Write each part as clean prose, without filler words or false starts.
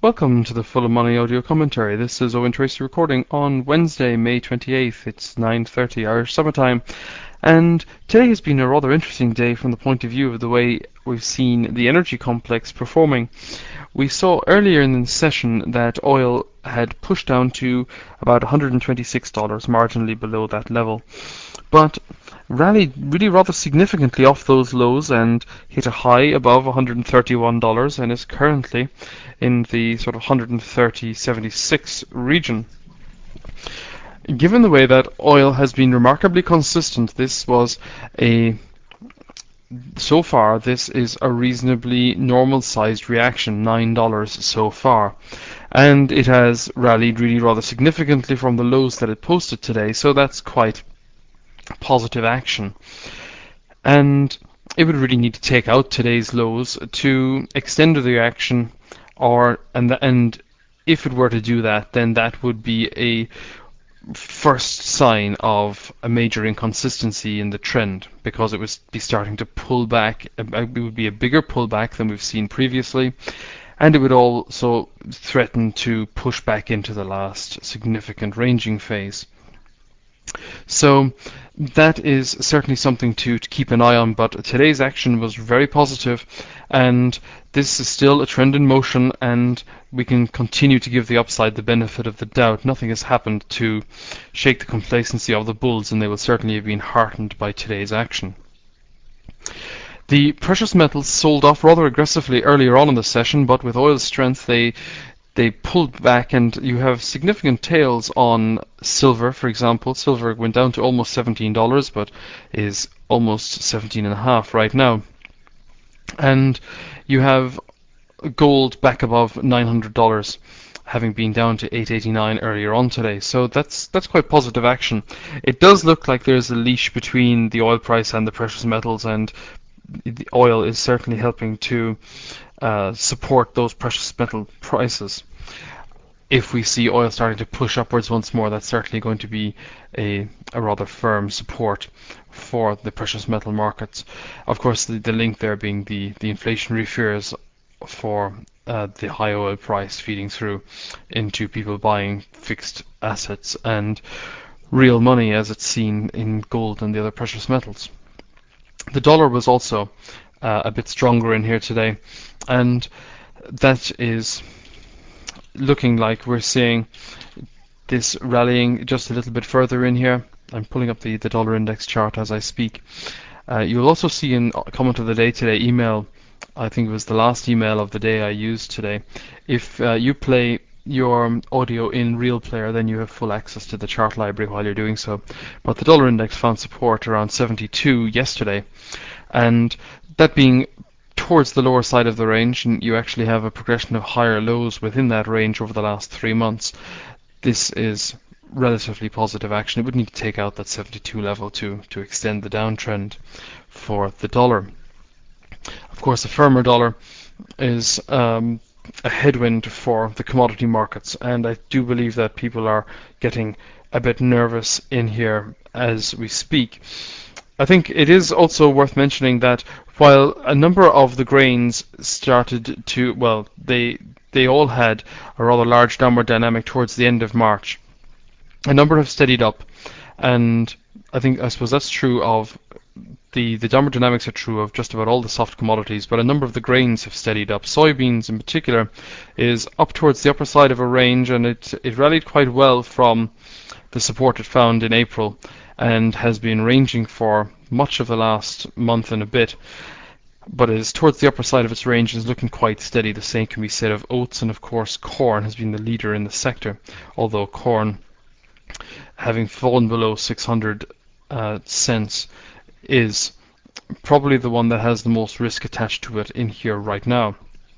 Welcome to the Full of Money audio commentary. This is Owen Tracy recording on Wednesday, May 28th. It's 9:30 Irish summertime, and today has been a rather interesting day from the point of view of the way we've seen the energy complex performing. We saw earlier in the session that oil had pushed down to about $126, marginally below that level, but rallied really rather significantly off those lows and hit a high above $131 and is currently in the sort of 130.76 region. Given the way that oil has been remarkably consistent, so far this is a reasonably normal sized reaction, $9 so far. And it has rallied really rather significantly from the lows that it posted today, so that's quite positive action. And it would really need to take out today's lows to extend the reaction, and if it were to do that, then that would be a first sign of a major inconsistency in the trend, because it would be starting to pull back. It would be a bigger pullback than we've seen previously, and it would also threaten to push back into the last significant ranging phase. So that is certainly something to keep an eye on, but today's action was very positive, and this is still a trend in motion, and we can continue to give the upside the benefit of the doubt. Nothing has happened to shake the complacency of the bulls, and they will certainly have been heartened by today's action. The precious metals sold off rather aggressively earlier on in the session, but with oil's strength they pulled back, and you have significant tails on silver, for example. Silver went down to almost $17, but is almost 17.5 right now. And you have gold back above $900, having been down to $889 earlier on today. So that's quite positive action. It does look like there's a leash between the oil price and the precious metals, and the oil is certainly helping to support those precious metal prices. If we see oil starting to push upwards once more, that's certainly going to be a rather firm support for the precious metal markets. Of course, the link there being the inflationary fears for the high oil price feeding through into people buying fixed assets and real money, as it's seen in gold and the other precious metals. The dollar was also a bit stronger in here today, and that is looking like we're seeing this rallying just a little bit further in here. I'm pulling up the dollar index chart as I speak. You'll also see in comment of the day today email, I think it was the last email of the day I used today. If you play your audio in Real Player, then you have full access to the chart library while you're doing so. But the dollar index found support around 72 yesterday, and that being towards the lower side of the range, and you actually have a progression of higher lows within that range over the last 3 months. This is relatively positive action. It would need to take out that 72 level to extend the downtrend for the dollar. Of course, a firmer dollar is a headwind for the commodity markets, and I do believe that people are getting a bit nervous in here as we speak. I think it is also worth mentioning that while a number of the grains started to, well, they all had a rather large downward dynamic towards the end of March. A number have steadied up, and I suppose that's true of the downward dynamics are true of just about all the soft commodities, but a number of the grains have steadied up. Soybeans in particular is up towards the upper side of a range, and it rallied quite well from the support it found in April, and has been ranging for much of the last month and a bit, but is towards the upper side of its range and is looking quite steady. The same can be said of oats, and of course corn has been the leader in the sector, although corn, having fallen below 600 cents, is probably the one that has the most risk attached to it in here right now.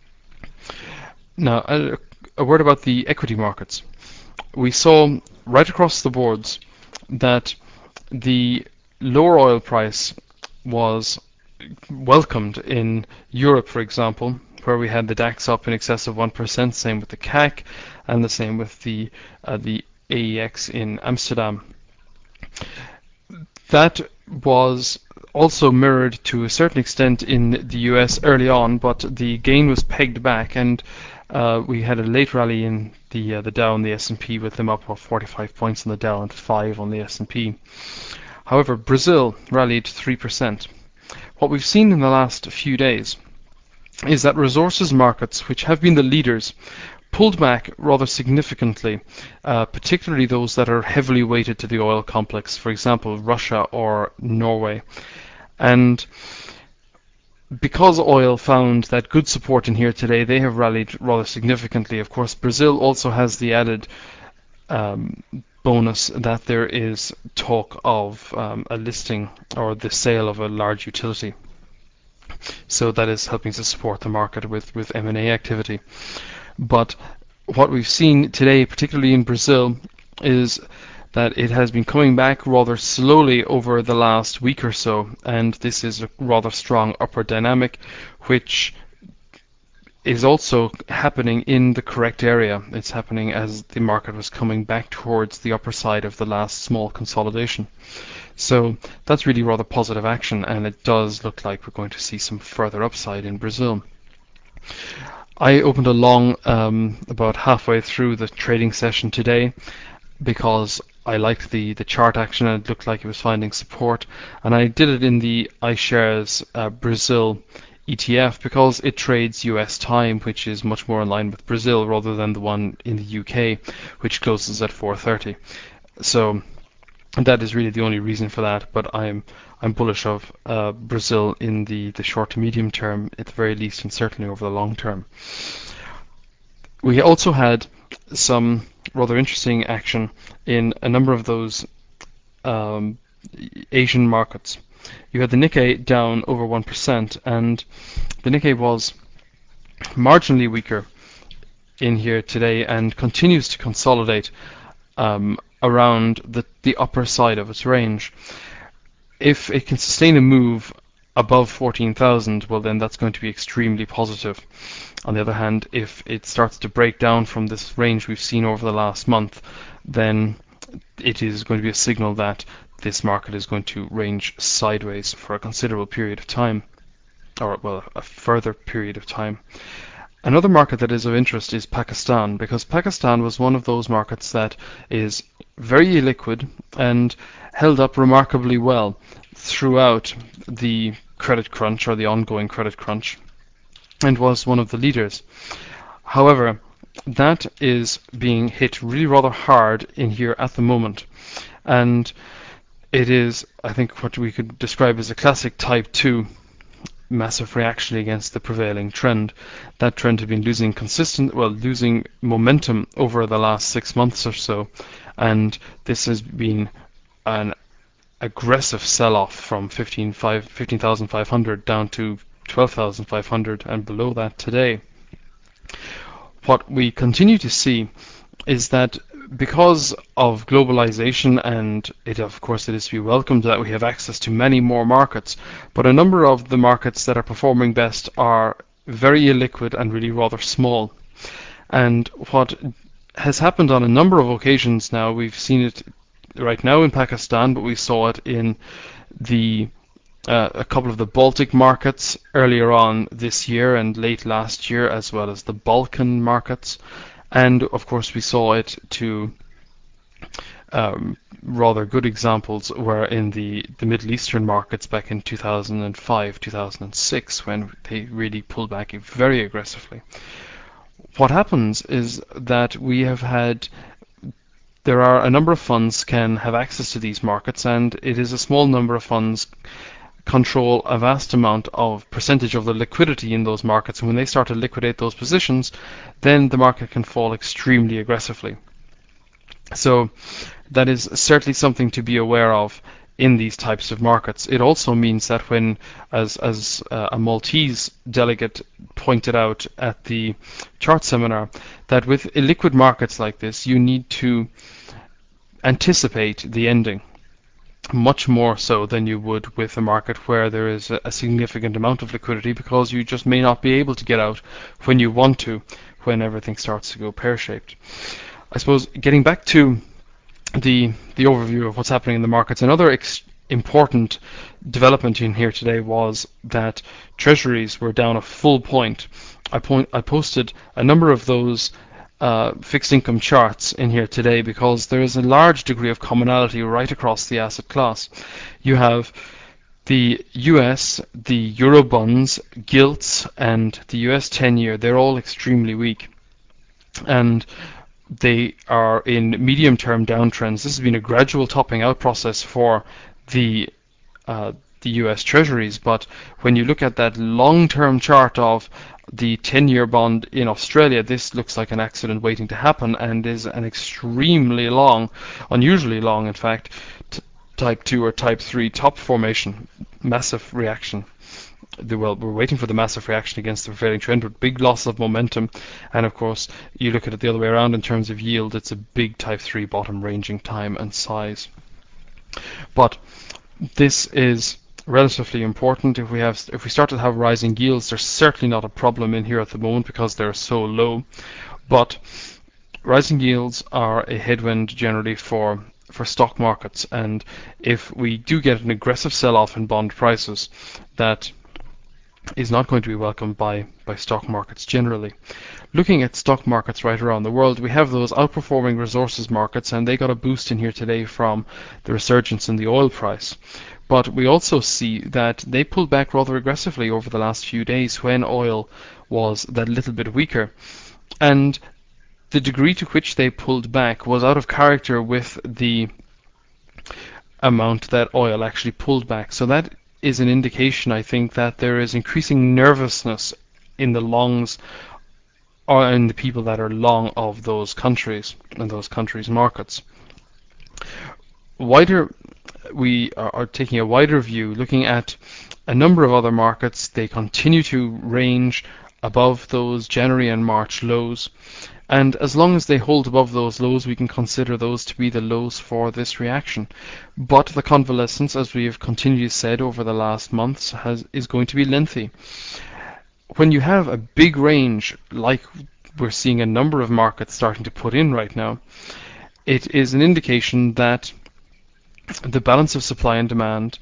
Now, a word about the equity markets. We saw right across the boards that the lower oil price was welcomed in Europe, for example, where we had the DAX up in excess of 1%, same with the CAC, and the same with the AEX in Amsterdam. That was also mirrored to a certain extent in the US early on, but the gain was pegged back, and We had a late rally in the Dow and the S&P, with them up 45 points on the Dow and 5 on the S&P. However, Brazil rallied 3%. What we've seen in the last few days is that resources markets, which have been the leaders, pulled back rather significantly, particularly those that are heavily weighted to the oil complex, for example, Russia or Norway. And because oil found that good support in here today, they have rallied rather significantly. Of course, Brazil also has the added bonus that there is talk of a listing or the sale of a large utility. So that is helping to support the market with M&A activity. But what we've seen today, particularly in Brazil, is that it has been coming back rather slowly over the last week or so, and this is a rather strong upward dynamic, which is also happening in the correct area. It's happening as the market was coming back towards the upper side of the last small consolidation. So that's really rather positive action, and it does look like we're going to see some further upside in Brazil. I opened a long about halfway through the trading session today because I liked the chart action and it looked like it was finding support, and I did it in the iShares Brazil ETF because it trades US time, which is much more in line with Brazil rather than the one in the UK, which closes at 4:30. So that is really the only reason for that, but I'm bullish of Brazil in the short to medium term at the very least, and certainly over the long term. We also had some rather interesting action in a number of those Asian markets. You had the Nikkei down over 1%, and the Nikkei was marginally weaker in here today and continues to consolidate around the upper side of its range. If it can sustain a move above 14,000, well then that's going to be extremely positive. On the other hand, if it starts to break down from this range we've seen over the last month, then it is going to be a signal that this market is going to range sideways for a considerable period of time, or well, a further period of time. Another market that is of interest is Pakistan, because Pakistan was one of those markets that is very illiquid and held up remarkably well throughout the credit crunch, or the ongoing credit crunch, and was one of the leaders. However, that is being hit really rather hard in here at the moment, and it is, I think, what we could describe as a classic type 2 massive reaction against the prevailing trend. That trend had been losing momentum over the last 6 months or so, and this has been an aggressive sell-off from 15,500 down to 12,500 and below that today. What we continue to see is that because of globalization, and it of course it is to be welcomed that we have access to many more markets, but a number of the markets that are performing best are very illiquid and really rather small. And what has happened on a number of occasions now, we've seen it right now in Pakistan, but we saw it in a couple of the Baltic markets earlier on this year and late last year, as well as the Balkan markets. And of course we saw it to rather good examples were in the Middle Eastern markets back in 2005, 2006, when they really pulled back very aggressively. What happens is that there are a number of funds can have access to these markets, and it is a small number of funds control a vast amount of percentage of the liquidity in those markets, and when they start to liquidate those positions, then the market can fall extremely aggressively. So that is certainly something to be aware of in these types of markets. It also means that when, as a Maltese delegate pointed out at the chart seminar, that with illiquid markets like this, you need to anticipate the ending much more so than you would with a market where there is a significant amount of liquidity, because you just may not be able to get out when you want to, when everything starts to go pear-shaped. I suppose getting back to the overview of what's happening in the markets, another important development in here today was that treasuries were down a full point. I posted a number of those fixed income charts in here today because there is a large degree of commonality right across the asset class. You have the US, the Eurobonds, gilts, and the US 10-year. They're all extremely weak. And they are in medium-term downtrends. This has been a gradual topping out process for the US Treasuries, but when you look at that long-term chart of the 10-year bond in Australia, this looks like an accident waiting to happen and is an extremely long, unusually long, in fact, type 2 or type 3 top formation, massive reaction. Well, we're waiting for the massive reaction against the prevailing trend with big loss of momentum. And of course, you look at it the other way around in terms of yield, it's a big type 3 bottom ranging time and size. But this is relatively important. If we start to have rising yields, there's certainly not a problem in here at the moment because they're so low. But rising yields are a headwind generally for stock markets, and if we do get an aggressive sell-off in bond prices, that is not going to be welcomed by stock markets generally. Looking at stock markets right around the world, we have those outperforming resources markets, and they got a boost in here today from the resurgence in the oil price. But we also see that they pulled back rather aggressively over the last few days when oil was that little bit weaker. And the degree to which they pulled back was out of character with the amount that oil actually pulled back. So that is an indication, I think, that there is increasing nervousness in the longs or in the people that are long of those countries and those countries' markets. We are taking a wider view, looking at a number of other markets. They continue to range above those January and March lows. And as long as they hold above those lows, we can consider those to be the lows for this reaction. But the convalescence, as we have continually said over the last months, is going to be lengthy. When you have a big range, like we're seeing a number of markets starting to put in right now, it is an indication that the balance of supply and demand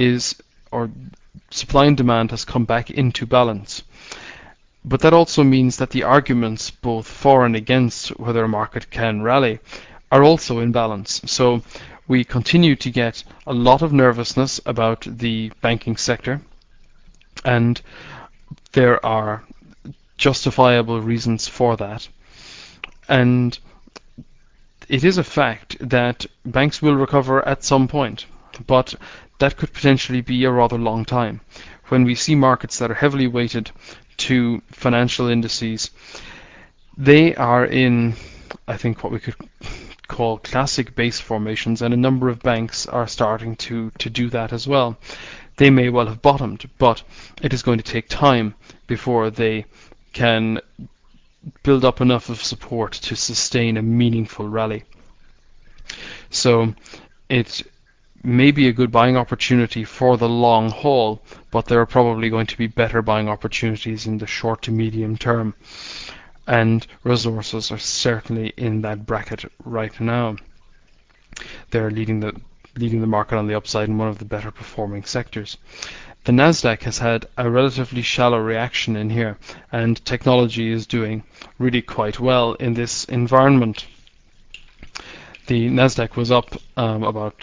supply and demand has come back into balance. But that also means that the arguments both for and against whether a market can rally are also in balance. So we continue to get a lot of nervousness about the banking sector, and there are justifiable reasons for that. And it is a fact that banks will recover at some point, but that could potentially be a rather long time. When we see markets that are heavily weighted to financial indices, they are in, I think, what we could call classic base formations, and a number of banks are starting to do that as well. They may well have bottomed, but it is going to take time before they can build up enough of support to sustain a meaningful rally. So it may be a good buying opportunity for the long haul, but there are probably going to be better buying opportunities in the short to medium term. And resources are certainly in that bracket right now. They're leading the market on the upside in one of the better performing sectors. The Nasdaq has had a relatively shallow reaction in here, and technology is doing really quite well in this environment. The Nasdaq was up about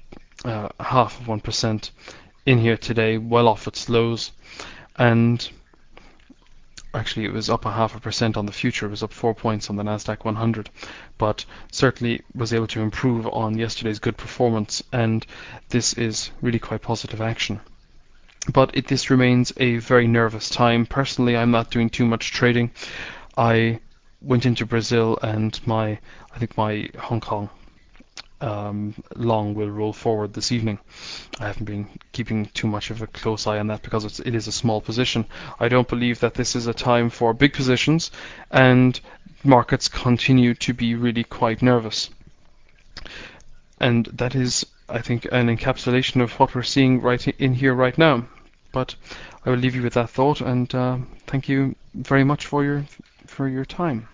0.5% in here today, well off its lows, and actually it was up 0.5% on the future. It was up 4 points on the Nasdaq 100, but certainly was able to improve on yesterday's good performance, and this is really quite positive action. But this remains a very nervous time. Personally, I'm not doing too much trading. I went into Brazil, and I think my Hong Kong long will roll forward this evening. I haven't been keeping too much of a close eye on that because it is a small position. I don't believe that this is a time for big positions, and markets continue to be really quite nervous. And that is, I think, an encapsulation of what we're seeing right in here right now. But I will leave you with that thought, and thank you very much for your time.